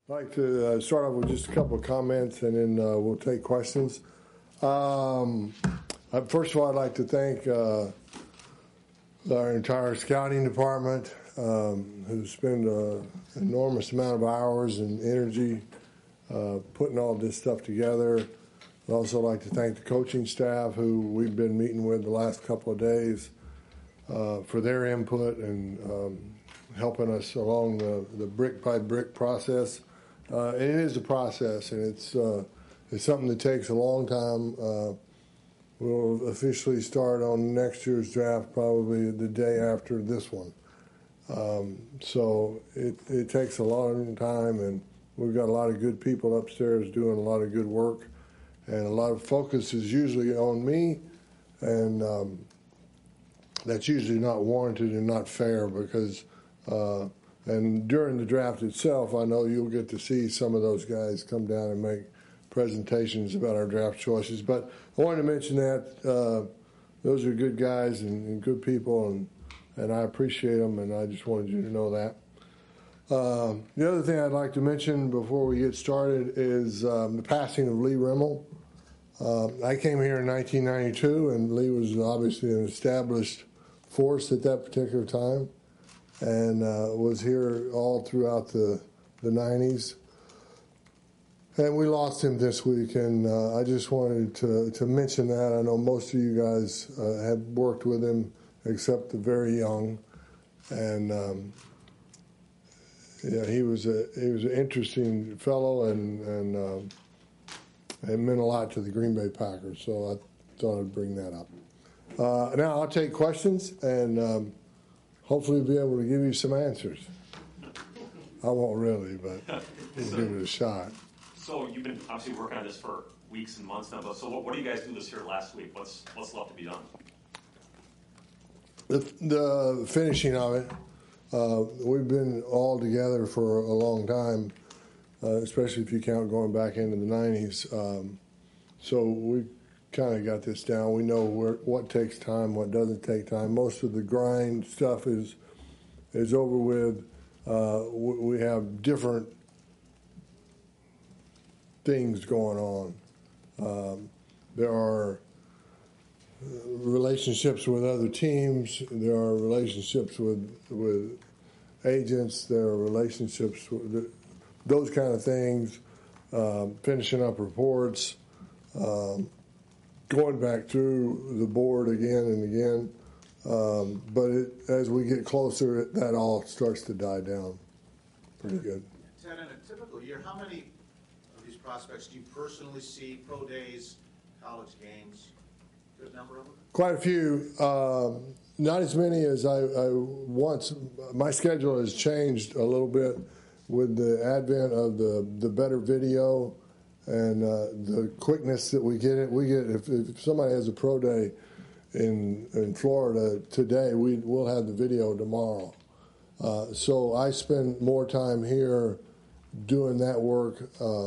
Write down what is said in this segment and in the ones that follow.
I'd like to start off with just a couple of comments, and then we'll take questions. First of all, I'd like to thank our entire scouting department, who spend an enormous amount of hours and energy putting all this stuff together. I'd also like to thank the coaching staff, who we've been meeting with the last couple of days, for their input and helping us along the brick-by-brick process. And it is a process, and it's something that takes a long time. We'll officially start on next year's draft probably the day after this one. So it takes a long time, and we've got a lot of good people upstairs doing a lot of good work, and a lot of focus is usually on me, and that's usually not warranted and not fair because and during the draft itself, I know you'll get to see some of those guys come down and make presentations about our draft choices. But I wanted to mention that those are good guys and good people, and I appreciate them, and I just wanted you to know that. The other thing I'd like to mention before we get started is the passing of Lee Rimmel. I came here in 1992, and Lee was obviously an established force at that particular time, and was here all throughout the 90s. And we lost him this week, and I just wanted to mention that. I know most of you guys have worked with him, except the very young. And he was an interesting fellow, and it meant a lot to the Green Bay Packers, so I thought I'd bring that up. Now I'll take questions, and hopefully be able to give you some answers. I won't really, but we'll give it a shot. So you've been obviously working on this for weeks and months now. So what do you guys do this year last week? What's left to be done? The finishing of it. We've been all together for a long time, especially if you count going back into the 90s. So we kind of got this down. We know what takes time, what doesn't take time. Most of the grind stuff is over with. We have different things going on. There are relationships with other teams. There are relationships with agents. There are relationships with those kind of things. Finishing up reports. Going back through the board again and again. But as we get closer, that all starts to die down pretty good. Ted, in a typical year, how many of these prospects do you personally see, pro days, college games? Good number of them? Quite a few. Not as many as I once. My schedule has changed a little bit with the advent of the better video and the quickness that we get it. We get if somebody has a pro day in Florida today, we'll have the video tomorrow. So I spend more time here doing that work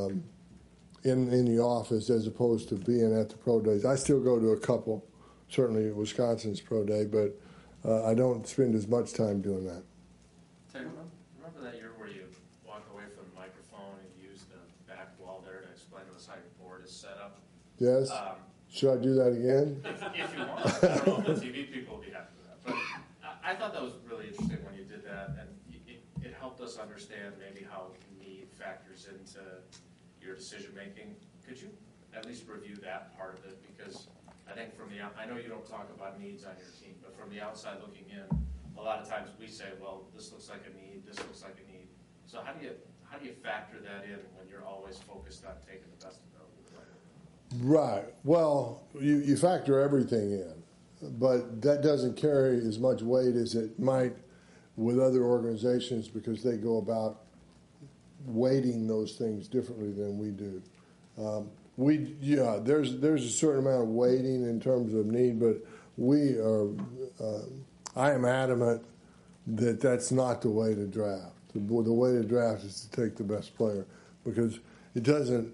in the office as opposed to being at the pro days. I still go to a couple, certainly Wisconsin's pro day, but I don't spend as much time doing that. Ted, remember that year where you walked away from the microphone and used the back wall there to explain to us how your board is set up? Yes. Should I do that again? If you want. I don't know if the TV people will be happy with that. But I thought that was really interesting when you did that, and it helped us understand maybe how need factors into your decision making. Could you at least review that part of it? Because I think I know you don't talk about needs on your team, but from the outside looking in, a lot of times we say, well, this looks like a need, this looks like a need. So how do you factor that in when you're always focused on taking the best available player? Right. Well, you factor everything in, but that doesn't carry as much weight as it might with other organizations because they go about weighting those things differently than we do. There's a certain amount of weighting in terms of need, but we are. I am adamant that that's not the way to draft. The way to draft is to take the best player because it doesn't.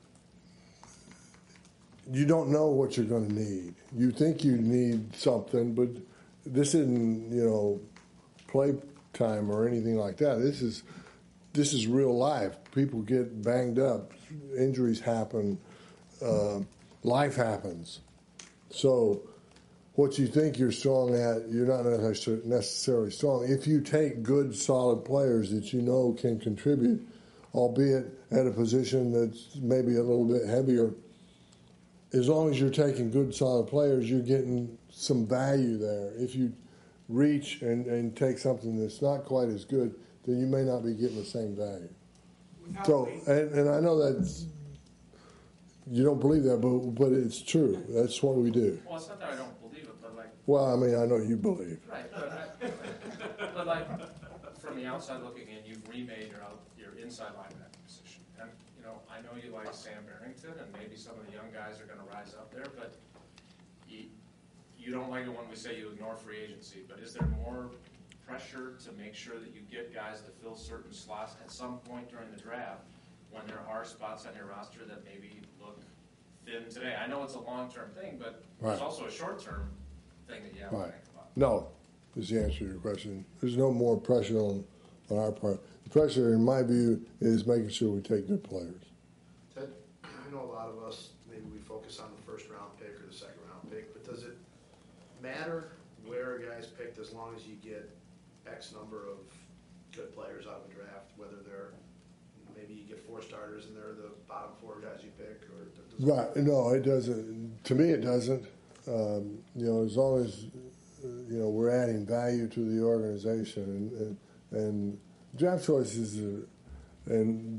You don't know what you're going to need. You think you need something, but this isn't, play time or anything like that. This is this is real life. People get banged up, injuries happen, life happens. So what you think you're strong at, you're not necessarily strong. If you take good, solid players that you know can contribute, albeit at a position that's maybe a little bit heavier, as long as you're taking good, solid players, you're getting some value there. If you reach and take something that's not quite as good, then you may not be getting the same value. So, and I know that you don't believe that, but it's true. That's what we do. Well, it's not that I don't believe it, but like. Well, I mean, I know you believe. Right, but like, from the outside looking in, you've remade your inside linebacker position. And, you know, I know you like Sam Barrington, and maybe some of the young guys are going to rise up there, but you don't like it when we say you ignore free agency, but is there more pressure to make sure that you get guys to fill certain slots at some point during the draft when there are spots on your roster that maybe look thin today? I know it's a long-term thing, but there's also a short-term thing that you have to think about. No, is the answer to your question. There's no more pressure on our part. The pressure, in my view, is making sure we take good players. Ted, I know a lot of us, maybe we focus on the first-round pick or the second-round pick, but does it matter where a guy's picked as long as you get X number of good players out of the draft, whether they're, maybe you get 4 starters and they're the bottom 4 guys you pick? Or Right. No, it doesn't. To me, it doesn't. You know, as long as, you know, we're adding value to the organization and draft choices and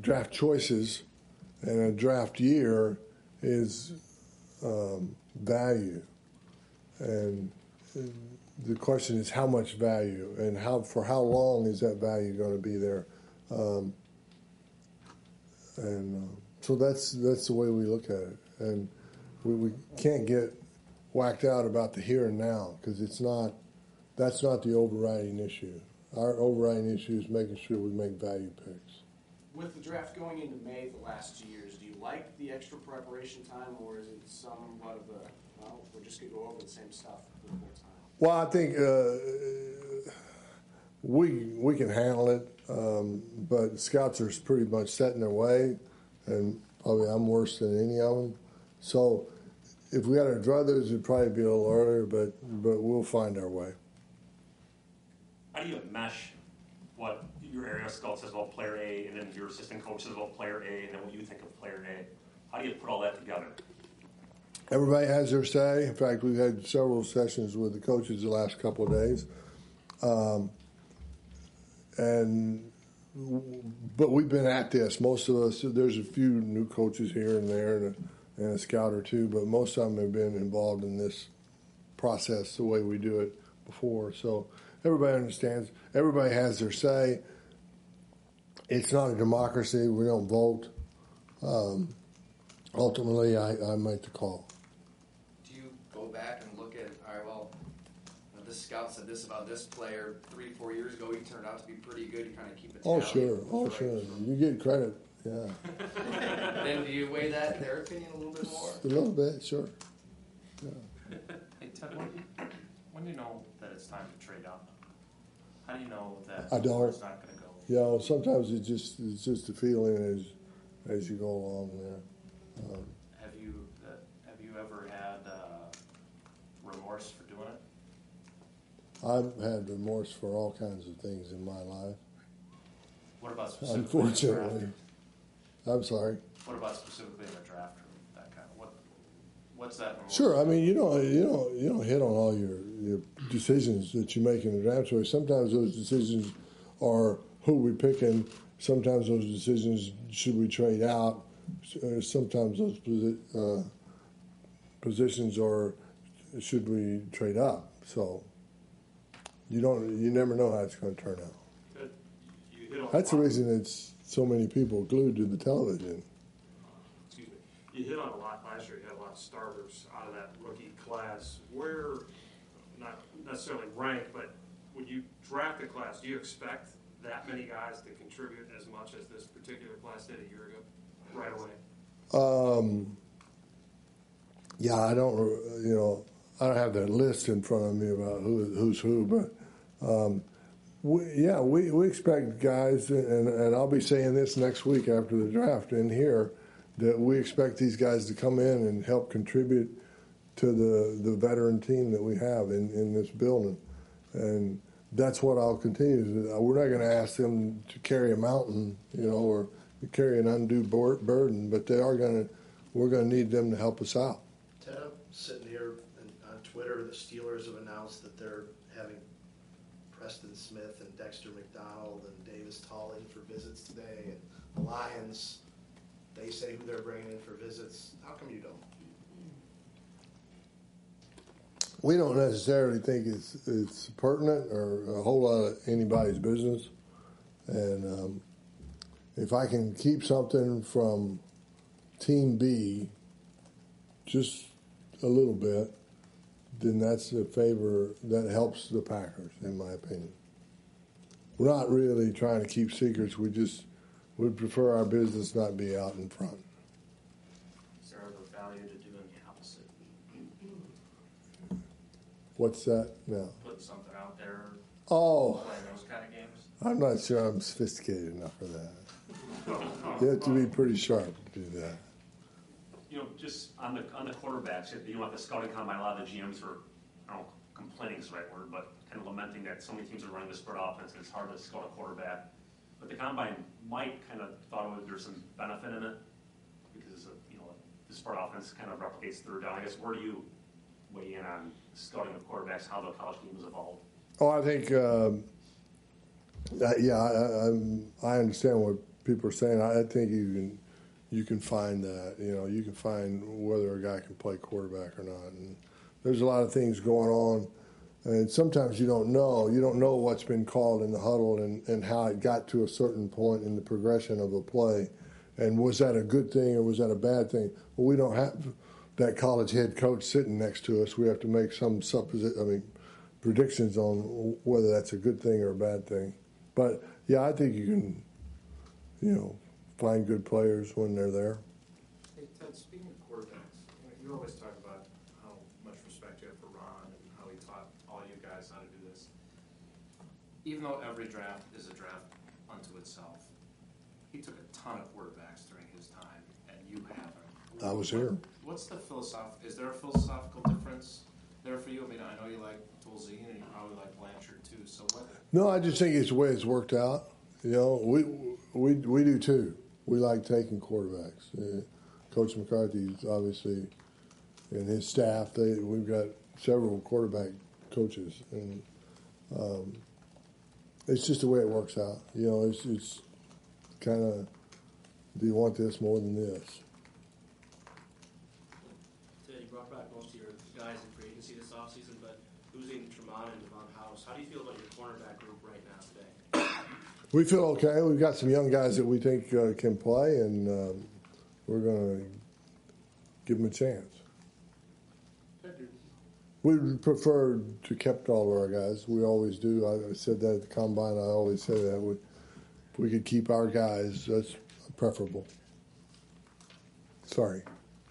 a draft year is value. And the question is how much value and for how long is that value going to be there? So that's the way we look at it. And we can't get whacked out about the here and now because that's not the overriding issue. Our overriding issue is making sure we make value picks. With the draft going into May the last 2 years, do you like the extra preparation time, or is it somewhat of a, well, we're just going to go over the same stuff the whole time? Well, I think we can handle it, but scouts are pretty much set in their way, and probably I'm worse than any of them. So if we had our druthers, it'd probably be a little earlier, but we'll find our way. How do you mesh what your area scout says about player A, and then your assistant coach says about player A, and then what you think of player A? How do you put all that together? Everybody has their say. In fact, we've had several sessions with the coaches the last couple of days. But we've been at this. Most of us, there's a few new coaches here and there and a scout or two, but most of them have been involved in this process the way we do it before. So everybody understands. Everybody has their say. It's not a democracy. We don't vote. Ultimately, I make the call. Do you go back and look at, all right, well, this scout said this about this player 3-4 years ago. He turned out to be pretty good. You kind of keep it. Oh, sure. Oh, sure. You get credit. Yeah. Then do you weigh that in their opinion a little bit more? A little bit, sure. Yeah. Hey, Ted, when do you know that it's time to trade up? How do you know that I don't. it's not going to go? You know, sometimes it's just a feeling as you go along there. Have you ever had remorse for doing it? I've had remorse for all kinds of things in my life. What about specifically in the draft? Unfortunately. I'm sorry. What about specifically in the draft room? That kind of what's that? Remorse? Sure. I mean, you don't hit on all your decisions that you make in the draft choice. Sometimes those decisions are who we picking. Sometimes those decisions should we trade out. Sometimes those positions are should we trade up. So you never know how it's going to turn out. That's the reason it's so many people glued to the television. Excuse me. You hit on a lot last year. You had a lot of starters out of that rookie class. Where, not necessarily rank, but when you draft a class, do you expect that many guys to contribute as much as this particular class did a year ago, right away? Yeah, I don't have that list in front of me about who's who, but We expect guys, and I'll be saying this next week after the draft in here, that we expect these guys to come in and help contribute to the veteran team that we have in this building. And that's what I'll continue to do. We're not going to ask them to carry a mountain, or carry an undue burden, but we're going to need them to help us out. Ted, I'm sitting here and on Twitter, the Steelers have announced that they're having Preston Smith and Dexter McDonald and Davis Tall in for visits today, and the Lions, they say who they're bringing in for visits. How come you don't? We don't necessarily think it's pertinent or a whole lot of anybody's business. And if I can keep something from Team B just a little bit, then that's a favor that helps the Packers, in my opinion. We're not really trying to keep secrets. We'd prefer our business not be out in front. Is there ever value to doing the opposite? What's that now? Putting something out there, Oh, playing those kind of games? I'm not sure I'm sophisticated enough for that. You have to be pretty sharp to do that. Just on the quarterbacks, at the scouting combine, a lot of the GMs were, I don't know, complaining is the right word, but kind of lamenting that so many teams are running the spread offense and it's hard to scout a quarterback. But the combine might kind of thought there's some benefit in it because the spread offense kind of replicates third down. I guess where do you weigh in on scouting of quarterbacks, how the college game has evolved? Oh, I think, I understand what people are saying. I think you can find that. You can find whether a guy can play quarterback or not. And there's a lot of things going on, and sometimes you don't know. You don't know what's been called in the huddle and how it got to a certain point in the progression of a play. And was that a good thing or was that a bad thing? Well, we don't have that college head coach sitting next to us. We have to make some predictions on whether that's a good thing or a bad thing. But yeah, I think you can, find good players when they're there. Hey, Ted, speaking of quarterbacks, you always talk about how much respect you have for Ron and how he taught all you guys how to do this. Even though every draft is a draft unto itself, he took a ton of quarterbacks during his time, and you haven't. I was here. What's the is there a philosophical difference there for you? I mean, I know you like Tolzien and you probably like Blanchard too, so what? No, I just think it's the way it's worked out. We do too. We like taking quarterbacks. Coach McCarthy's obviously, and his staff, we've got several quarterback coaches, and it's just the way it works out. It's kind of, do you want this more than this? Ted, you brought back most of your guys in free agency this offseason, but losing Tremont and Devon House, how do you feel about your cornerback group right now today? We feel okay. We've got some young guys that we think can play, and we're going to give them a chance. We would prefer to kept all of our guys. We always do. I said that at the combine. I always say that. If we could keep our guys, that's preferable. Sorry.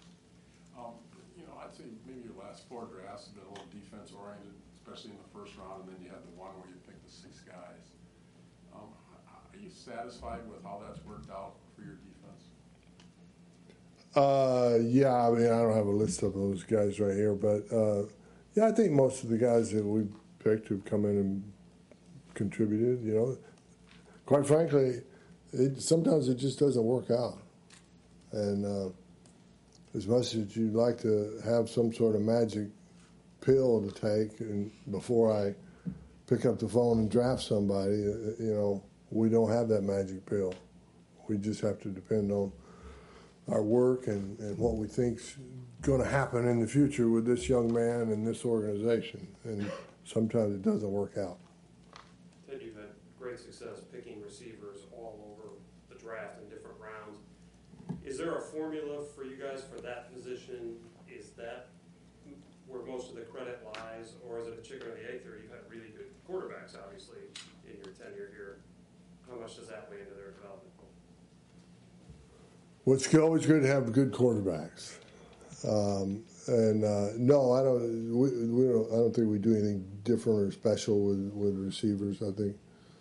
I'd say maybe your last four drafts have been a little defense-oriented, especially in the first round, and then you had the one where you picked the 6 guys. Are you satisfied with how that's worked out for your defense? Yeah, I don't have a list of those guys right here, but I think most of the guys that we picked have come in and contributed. Quite frankly, sometimes it just doesn't work out. And as much as you'd like to have some sort of magic pill to take, and before I pick up the phone and draft somebody, we don't have that magic pill. We just have to depend on our work and what we think's going to happen in the future with this young man and this organization. And sometimes it doesn't work out. Ted, you've had great success picking receivers all over the draft in different rounds. Is there a formula for you guys for that position? Is that where most of the credit lies, or is it a chicken or the egg theory? You've had really good quarterbacks, obviously, in your tenure here. How much does that weigh into their development? Well, it's always good to have good quarterbacks. No, I don't think we do anything different or special with receivers. I think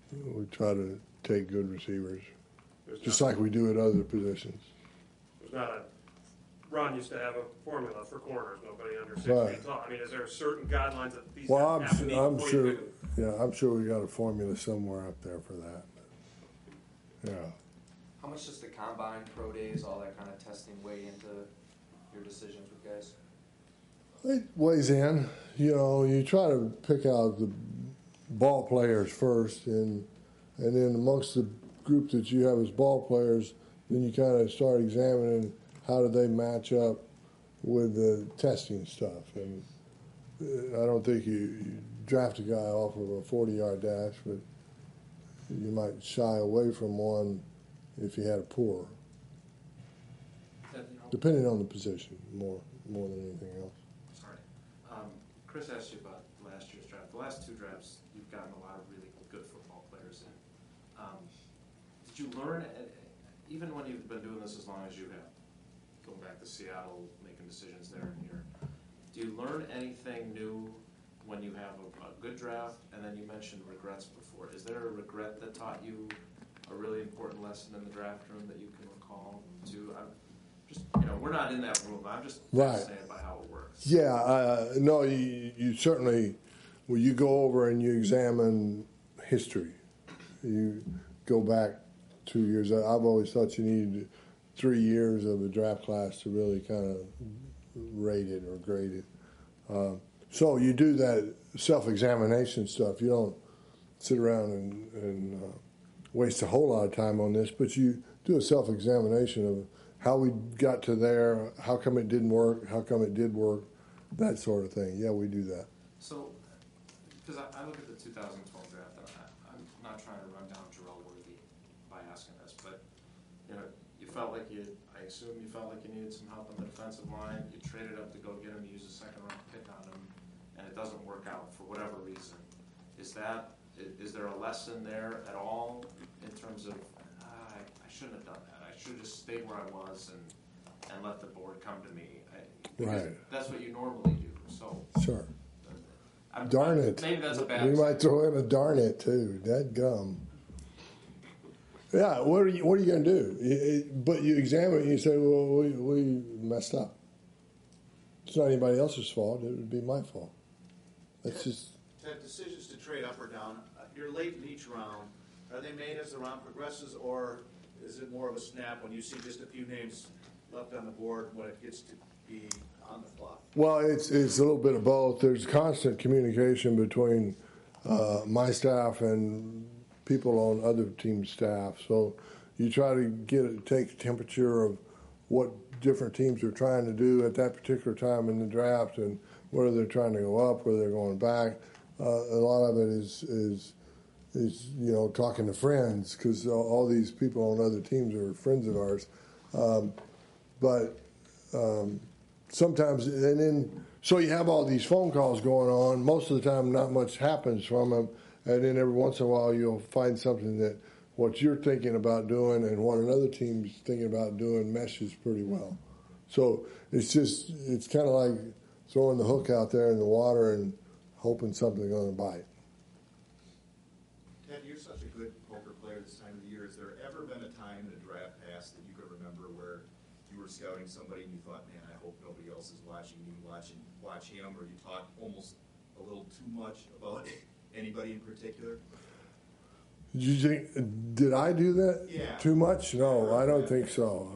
We try to take good receivers, There's just not- like we do at other positions. There's not a, Ron used to have a formula for corners, nobody under 6 Right. feet tall. I mean, is there certain guidelines that these Well, have to meet I'm before sure, you can? yeah, I'm sure we got a formula somewhere up there for that. Yeah. How much does the combine, pro days, all that kind of testing weigh into your decisions with guys? It weighs in. You know, you try to pick out the ball players first, and then amongst the group that you have as ball players, then you kind of start examining how do they match up with the testing stuff. And I don't think you draft a guy off of a 40-yard dash, but you might shy away from one if you had a poor, depending on the position more than anything else. Sorry. Chris asked you about last year's draft. The last two drafts, you've gotten a lot of really good football players in. Did you learn, even when you've been doing this as long as you have, going back to Seattle, making decisions there and here, do you learn anything new when you have a good draft? And then you mentioned regrets before. Is there a regret that taught you a really important lesson in the draft room that you can recall too? I'm just, we're not in that room. I'm just Right. fascinated by how it works. Yeah, no, you certainly, well, you go over and you examine history. You go back 2 years. I've always thought you needed 3 years of a draft class to really kind of rate it or grade it. So you do that self-examination stuff. You don't sit around and waste a whole lot of time on this, but you do a self-examination of how we got to there, how come it didn't work, how come it did work, that sort of thing. Yeah, we do that. So, because I look at the 2012 draft, and I'm not trying to run down Jarrell Worthy by asking this, but you felt like I assume you felt like you needed some help on the defensive line. You traded up to go get him, you use a second round pick on him, and it doesn't work out for whatever reason. Is there a lesson there at all in terms of I shouldn't have done that? I should have just stayed where I was and let the board come to me. Because Right. that's what you normally do. So. Sure. I'm, Darn it. Maybe that's a bad. We might throw in a darn it too. That gum. Yeah, what are you going to do? But you examine it and you say, well, we messed up. It's not anybody else's fault. It would be my fault. That's just. Ted, decisions to trade up or down, you're late in each round. Are they made as the round progresses, or is it more of a snap when you see just a few names left on the board when it gets to be on the clock? Well, it's a little bit of both. There's constant communication between my staff and people on other team staff. So you try to take a temperature of what different teams are trying to do at that particular time in the draft, and whether they're trying to go up, whether they're going back. A lot of it is talking to friends, because all these people on other teams are friends of ours. But sometimes, and then, so you have all these phone calls going on. Most of the time, not much happens from them. And then every once in a while, you'll find something that what you're thinking about doing and what another team's thinking about doing meshes pretty well. So it's kind of like throwing the hook out there in the water and hoping something's going to bite. Ted, you're such a good poker player this time of the year. Has there ever been a time in a draft past that you could remember where you were scouting somebody and you thought, man, I hope nobody else is watching me watch him, or you talked almost a little too much about anybody in particular? Did I do that? Yeah. Too much? No, I don't think so.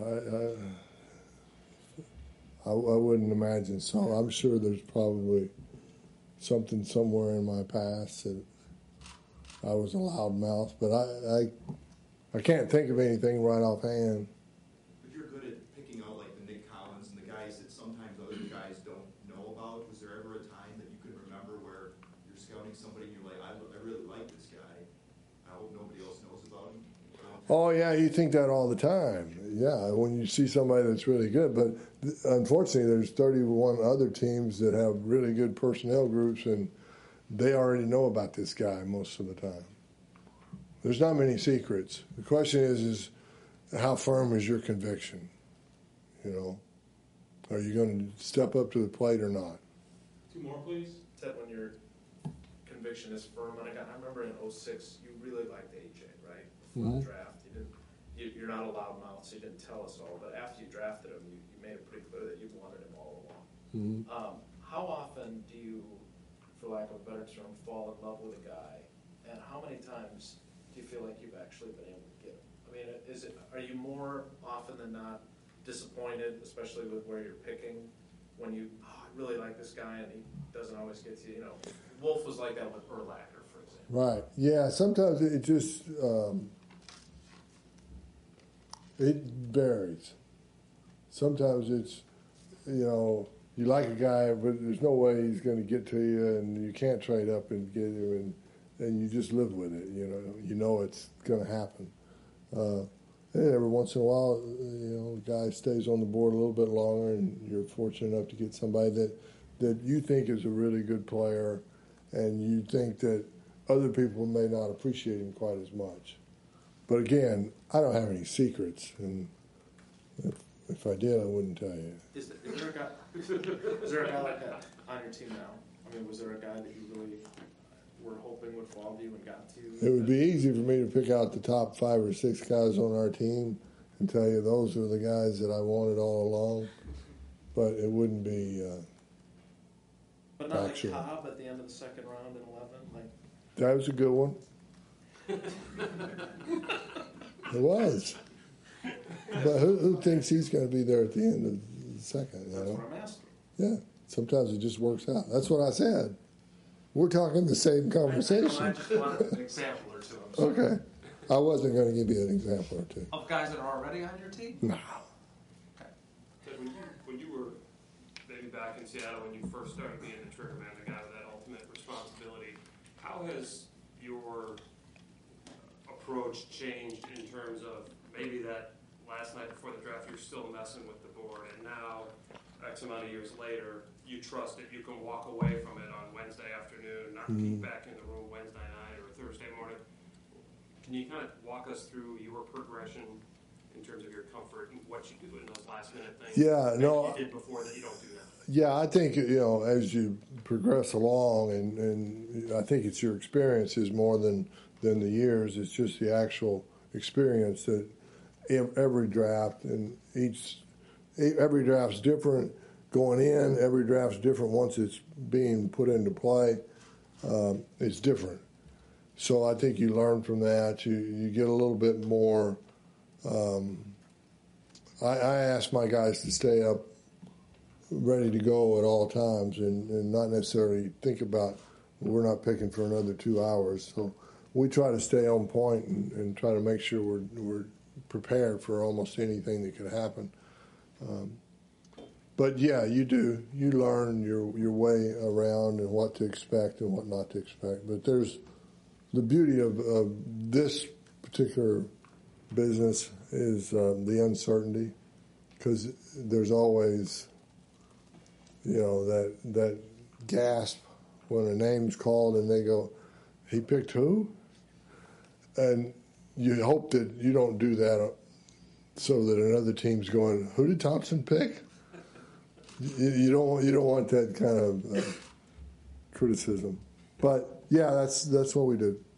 I wouldn't imagine so. I'm sure there's probably something somewhere in my past that I was a loudmouth, but I can't think of anything right offhand. But you're good at picking out like the Nick Collins and the guys that sometimes other guys don't know about. Was there ever a time that you could remember where you're scouting somebody and you're like, I really like this guy. I hope nobody else knows about him? Oh, yeah, you think that all the time. Yeah, when you see somebody that's really good. But unfortunately, there's 31 other teams that have really good personnel groups, and they already know about this guy most of the time. There's not many secrets. The question is how firm is your conviction? Are you going to step up to the plate or not? Two more, please. Ted, when you're conviction is firm on a guy. I remember in '06, you really liked AJ, right? Before the draft, you're not a loudmouth, so you didn't tell us all. But after you drafted him, you made it pretty clear that you wanted him all along. How often do you, for lack of a better term, fall in love with a guy, and how many times do you feel like you've actually been able to get him? I mean, are you more often than not disappointed, especially with where you're picking, when you, I really like this guy and he doesn't always get to you? Wolf was like that with Urlacher, for example. Right. Yeah. Sometimes it just it varies. Sometimes it's you like a guy, but there's no way he's going to get to you, and you can't trade up and get him, and you just live with it. You know it's going to happen. And every once in a while, the guy stays on the board a little bit longer, and you're fortunate enough to get somebody that you think is a really good player, and you think that other people may not appreciate him quite as much. But again, I don't have any secrets, and if I did, I wouldn't tell you. Is there a guy like that on your team now? I mean, was there a guy that you really were hoping would fall to you and got to you? It would be easy for me to pick out the top 5 or 6 guys on our team and tell you those are the guys that I wanted all along, but it wouldn't be. But not like factual. Cobb at the end of the second round in 11. That was a good one. It was. But who thinks he's going to be there at the end of the second? That's what I'm asking. Yeah. Sometimes it just works out. That's what I said. We're talking the same conversation. I just wanted an example or two. I'm sorry. Okay. I wasn't going to give you an example or two. Of guys that are already on your team? No. Okay. Ted, when you were maybe back in Seattle, when you first started being the trigger man, the guy with that ultimate responsibility, how has your approach changed in terms of maybe that last night before the draft you're still messing with the board, and now X amount of years later you trust that you can walk away from it on Wednesday afternoon, not be back in the room Wednesday night or Thursday morning? Can you kind of walk us through your progression in terms of your comfort and what you do in those last minute things Yeah, that no. you did before that you don't do now? Yeah, I think, as you progress along, and I think it's your experiences more than the years. It's just the actual experience that every draft and every draft's different going in. Every draft's different once it's being put into play. It's different. So I think you learn from that. You get a little bit more. I ask my guys to stay up ready to go at all times and not necessarily think about, we're not picking for another 2 hours. So we try to stay on point and try to make sure we're prepared for almost anything that could happen. But yeah, you do. You learn your way around and what to expect and what not to expect. But there's the beauty of this particular business is the uncertainty, because there's always, that gasp when a name's called and they go, he picked who? And you hope that you don't do that so that another team's going, who did Thompson pick? You don't want that kind of criticism. But yeah, that's what we do.